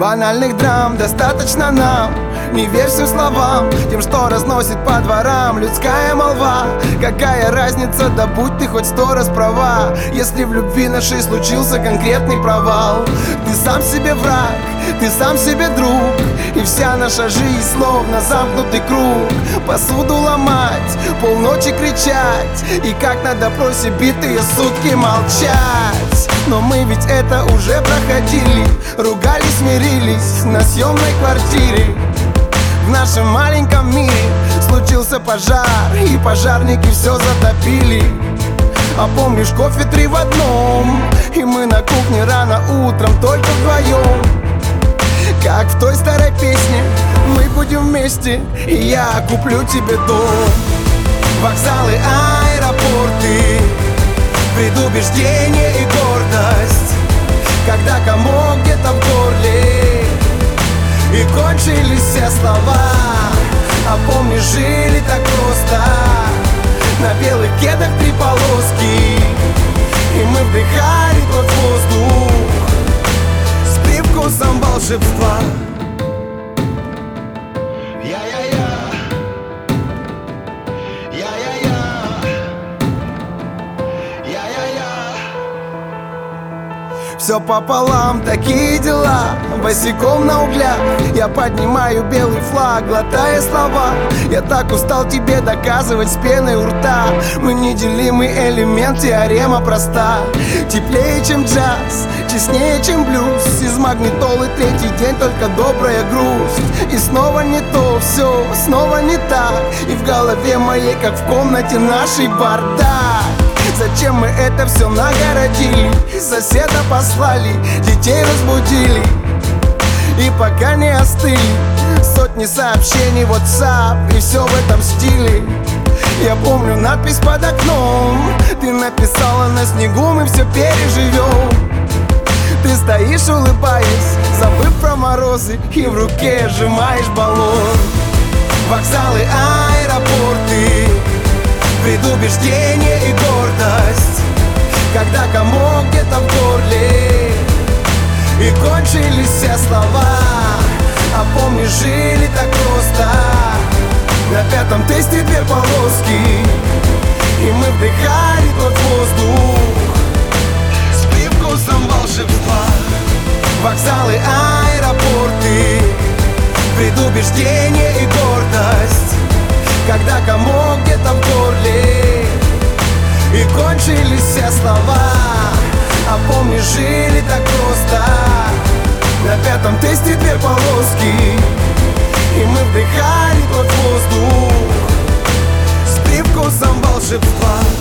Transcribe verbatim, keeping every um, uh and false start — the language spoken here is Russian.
Банальных драм достаточно нам. Не верь всем словам, тем, что разносит по дворам людская молва. Какая разница, да будь ты хоть сто раз права, если в любви нашей случился конкретный провал. Ты сам себе враг, ты сам себе друг, и вся наша жизнь словно замкнутый круг. Посуду ломать, полночи кричать, и как на допросе битые сутки молчать. Но мы ведь это уже проходили, ругались, смирились на съемной квартире. В нашем маленьком мире случился пожар, и пожарники все затопили. А помнишь, кофе три в одном, и мы на кухне рано утром только вдвоем. Как в той старой песне, мы будем вместе, и я куплю тебе дом. Вокзалы, аэропорты, предубеждение и гордость, когда комок где-то в горле, и кончились все слова. А помнишь, жили так просто, на белых кедах три полоски, и мы вдыхали тот воздух с привкусом волшебства. Я-я-я, я-я-я, я-я-я. Все пополам, такие дела, босиком на углях я поднимаю белый флаг, глотая слова. Я так устал тебе доказывать с пеной у рта. Мы неделимый элемент, теорема проста. Теплее, чем джаз, честнее, чем блюз. Из магнитолы третий день, только добрая грусть. И снова не то, все, снова не так. И в голове моей, как в комнате нашей, бардак. Зачем мы это все нагородили? Соседа послали, детей разбудили, и пока не остыли сотни сообщений в WhatsApp, и все в этом стиле. Я помню надпись под окном, ты написала на снегу, мы все переживем. Ты стоишь, улыбаясь, забыв про морозы, и в руке сжимаешь баллон. Вокзалы, аэропорты, предубеждение и гордость, когда комок где-то в горле, и кончились все слова. А помнишь, жили так просто, на пятом тесте две полоски, и мы вдыхали тот воздух с привкусом волшебства. Вокзалы, аэропорты, предубеждение и гордость, когда комок где-то в горле, и кончились все слова. А помнишь, жили так просто, на пятом тесте две полоски, и мы вдыхали тот воздух с привкусом волшебства.